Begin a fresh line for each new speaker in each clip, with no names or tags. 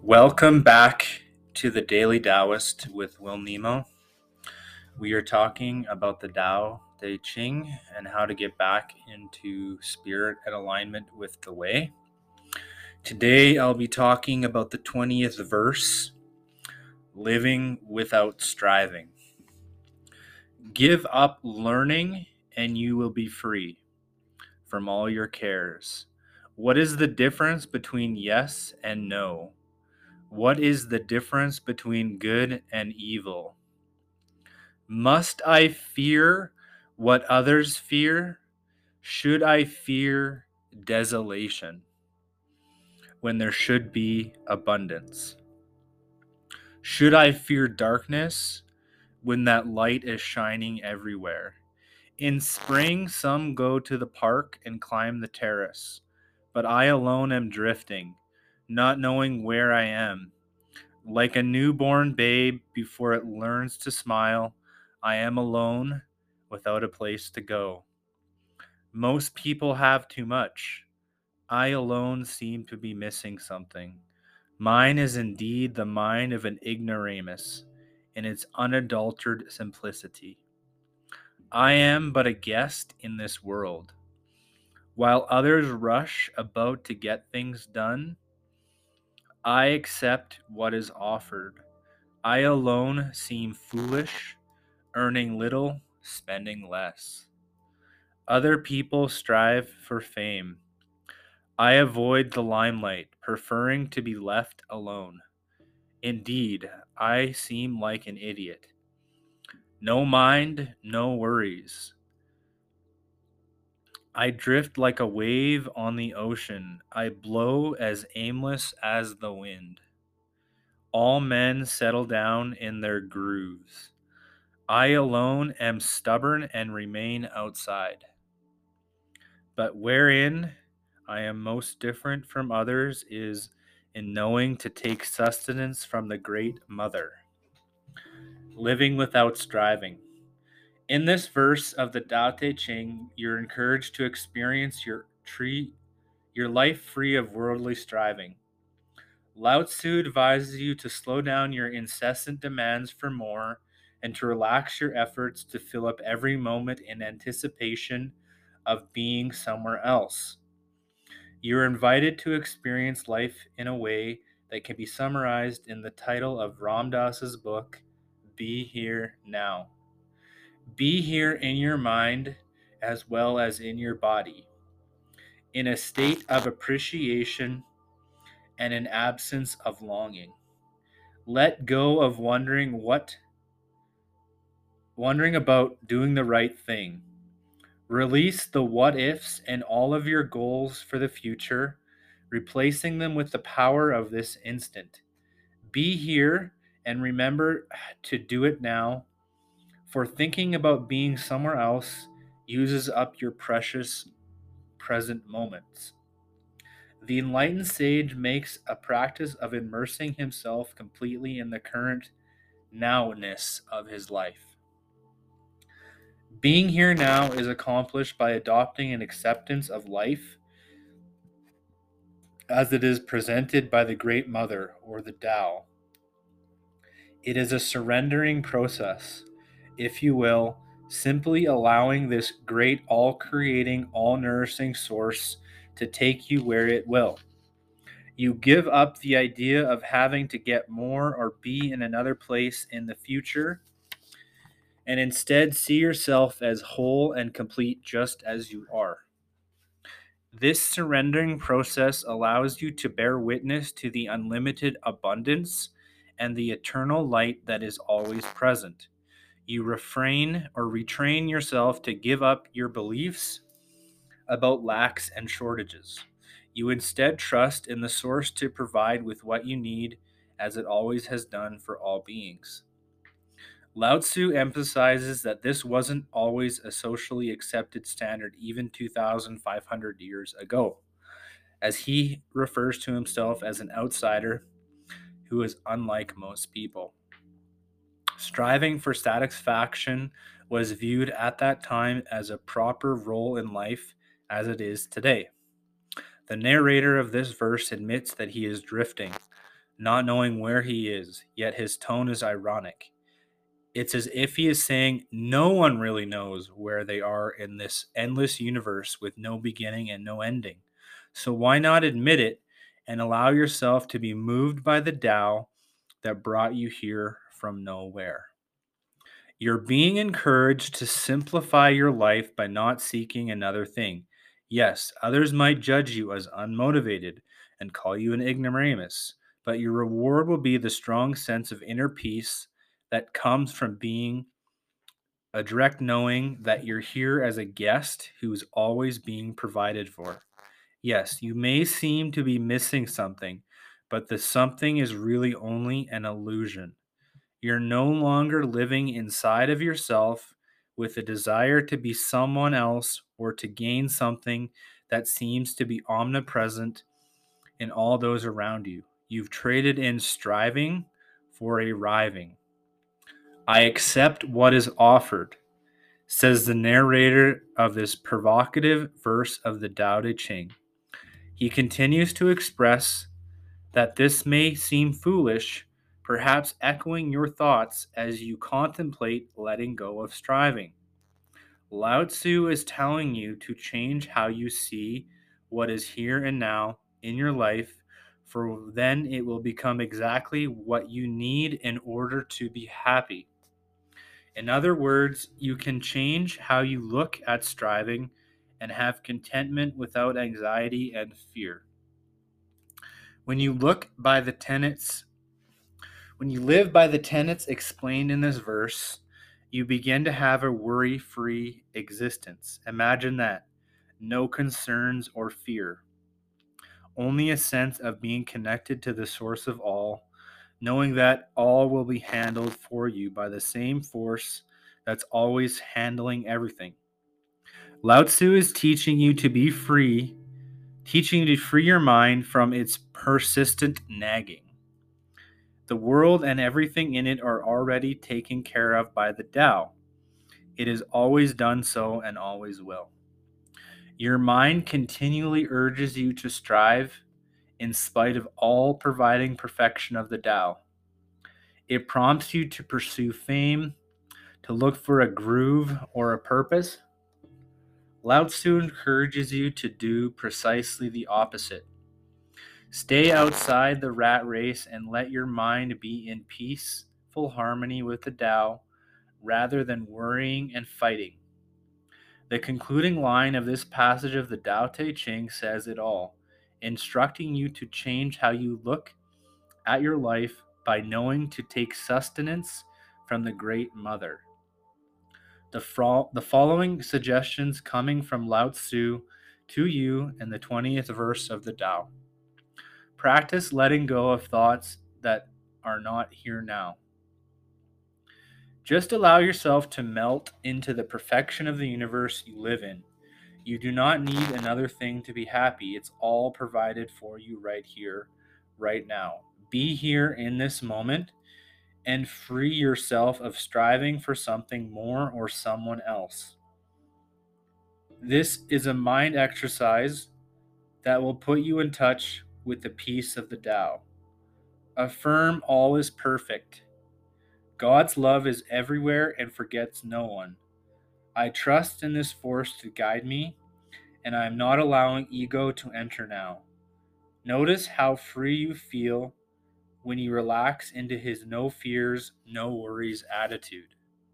Welcome back to the Daily Taoist with Will Nemo. We are talking about the Tao Te Ching and how to get back into spirit and alignment with the way. Today I'll be talking about the 20th verse, living without striving. Give up learning and you will be free from all your cares. What is the difference between yes and no? What is the difference between good and evil? Must I fear what others fear? Should I fear desolation when there should be abundance? Should I fear darkness when that light is shining everywhere? In spring, some go to the park and climb the terrace, but I alone am drifting, not knowing where I am. Like a newborn babe before it learns to smile, I am alone without a place to go. Most people have too much. I alone seem to be missing something. Mine is indeed the mind of an ignoramus in its unadulterated simplicity. I am but a guest in this world. While others rush about to get things done, I accept what is offered. I alone seem foolish, earning little, spending less. Other people strive for fame. I avoid the limelight, preferring to be left alone. Indeed, I seem like an idiot. No mind, no worries. I drift like a wave on the ocean. I blow as aimless as the wind. All men settle down in their grooves. I alone am stubborn and remain outside. But wherein I am most different from others is in knowing to take sustenance from the Great Mother, living without striving. In this verse of the Tao Te Ching, you're encouraged to experience your life free of worldly striving. Lao Tzu advises you to slow down your incessant demands for more and to relax your efforts to fill up every moment in anticipation of being somewhere else. You are invited to experience life in a way that can be summarized in the title of Ram Dass's book, Be Here Now. Be here in your mind as well as in your body, in a state of appreciation and an absence of longing. Let go of wondering about doing the right thing. Release the what ifs and all of your goals for the future, replacing them with the power of this instant. Be here and remember to do it now, for thinking about being somewhere else uses up your precious present moments. The enlightened sage makes a practice of immersing himself completely in the current nowness of his life. Being here now is accomplished by adopting an acceptance of life as it is presented by the Great Mother or the Tao. It is a surrendering process, if you will, simply allowing this great all-creating, all-nourishing source to take you where it will. You give up the idea of having to get more or be in another place in the future, and instead see yourself as whole and complete just as you are. This surrendering process allows you to bear witness to the unlimited abundance and the eternal light that is always present. You refrain or retrain yourself to give up your beliefs about lacks and shortages. You instead trust in the source to provide with what you need, as it always has done for all beings. Lao Tzu emphasizes that this wasn't always a socially accepted standard even 2,500 years ago, as he refers to himself as an outsider who is unlike most people. Striving for satisfaction was viewed at that time as a proper role in life as it is today. The narrator of this verse admits that he is drifting, not knowing where he is, yet his tone is ironic. It's as if he is saying no one really knows where they are in this endless universe with no beginning and no ending. So why not admit it and allow yourself to be moved by the Tao that brought you here from nowhere? You're being encouraged to simplify your life by not seeking another thing. Yes, others might judge you as unmotivated and call you an ignoramus, but your reward will be the strong sense of inner peace that comes from being a direct knowing that you're here as a guest who is always being provided for. Yes, you may seem to be missing something, but the something is really only an illusion. You're no longer living inside of yourself with a desire to be someone else or to gain something that seems to be omnipresent in all those around you. You've traded in striving for arriving. I accept what is offered, says the narrator of this provocative verse of the Tao Te Ching. He continues to express that this may seem foolish, perhaps echoing your thoughts as you contemplate letting go of striving. Lao Tzu is telling you to change how you see what is here and now in your life, for then it will become exactly what you need in order to be happy. In other words, you can change how you look at striving and have contentment without anxiety and fear. When you look by the tenets When you live by the tenets explained in this verse, you begin to have a worry-free existence. Imagine that. No concerns or fear. Only a sense of being connected to the source of all, knowing that all will be handled for you by the same force that's always handling everything. Lao Tzu is teaching you to be free, teaching you to free your mind from its persistent nagging. The world and everything in it are already taken care of by the Tao. It has always done so and always will. Your mind continually urges you to strive in spite of all providing perfection of the Tao. It prompts you to pursue fame, to look for a groove or a purpose. Lao Tzu encourages you to do precisely the opposite. Stay outside the rat race and let your mind be in peaceful harmony with the Tao rather than worrying and fighting. The concluding line of this passage of the Tao Te Ching says it all, instructing you to change how you look at your life by knowing to take sustenance from the Great Mother. The following suggestions coming from Lao Tzu to you in the 20th verse of the Tao. Practice letting go of thoughts that are not here now. Just allow yourself to melt into the perfection of the universe you live in. You do not need another thing to be happy. It's all provided for you right here, right now. Be here in this moment and free yourself of striving for something more or someone else. This is a mind exercise that will put you in touch with the peace of the Tao. Affirm all is perfect. God's love is everywhere and forgets no one. I trust in this force to guide me, and I am not allowing ego to enter now. Notice how free you feel when you relax into his no fears, no worries attitude.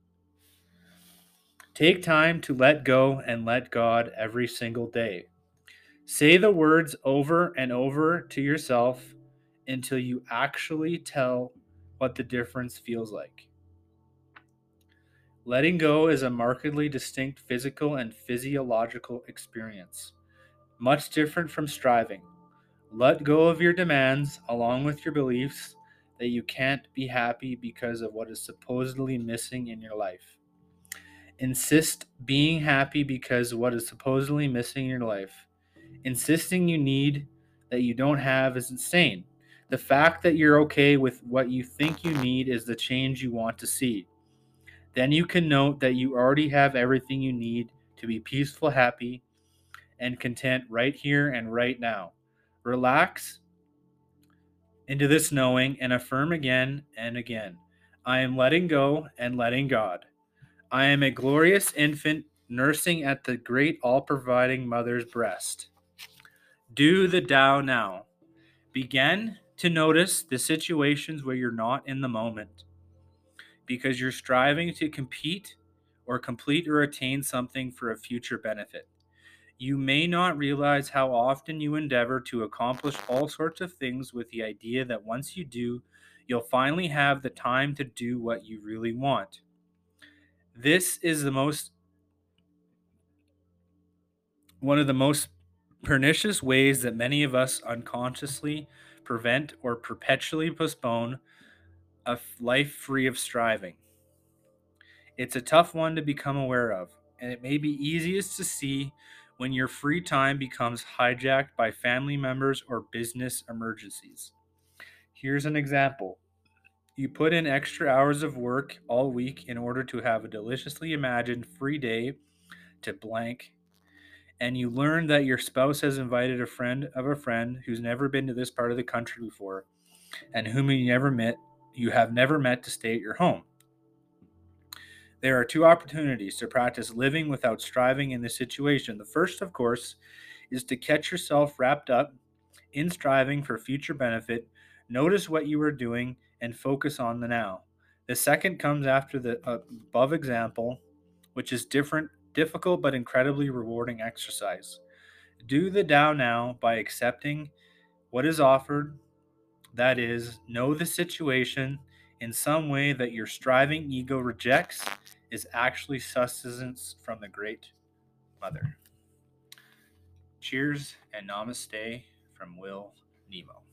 Take time to let go and let God every single day. Say the words over and over to yourself until you actually tell what the difference feels like. Letting go is a markedly distinct physical and physiological experience, much different from striving. Let go of your demands along with your beliefs that you can't be happy because of what is supposedly missing in your life. Insist being happy because what is supposedly missing in your life. Insisting you need that you don't have is insane. The fact that you're okay with what you think you need is the change you want to see. Then you can note that you already have everything you need to be peaceful, happy, and content right here and right now. Relax into this knowing and affirm again and again. I am letting go and letting God. I am a glorious infant nursing at the great all-providing mother's breast. Do the Tao now. Begin to notice the situations where you're not in the moment because you're striving to compete or complete or attain something for a future benefit. You may not realize how often you endeavor to accomplish all sorts of things with the idea that once you do, you'll finally have the time to do what you really want. This is one of the most pernicious ways that many of us unconsciously prevent or perpetually postpone a life free of striving. It's a tough one to become aware of, and it may be easiest to see when your free time becomes hijacked by family members or business emergencies. Here's an example. You put in extra hours of work all week in order to have a deliciously imagined free day to blank, and you learn that your spouse has invited a friend of a friend who's never been to this part of the country before and whom you have never met to stay at your home. There are two opportunities to practice living without striving in this situation. The first, of course, is to catch yourself wrapped up in striving for future benefit, notice what you are doing, and focus on the now. The second comes after the above example, which is difficult but incredibly rewarding exercise. Do the Tao now by accepting what is offered, that is, know the situation in some way that your striving ego rejects is actually sustenance from the Great Mother. Cheers and namaste from Will Nemo.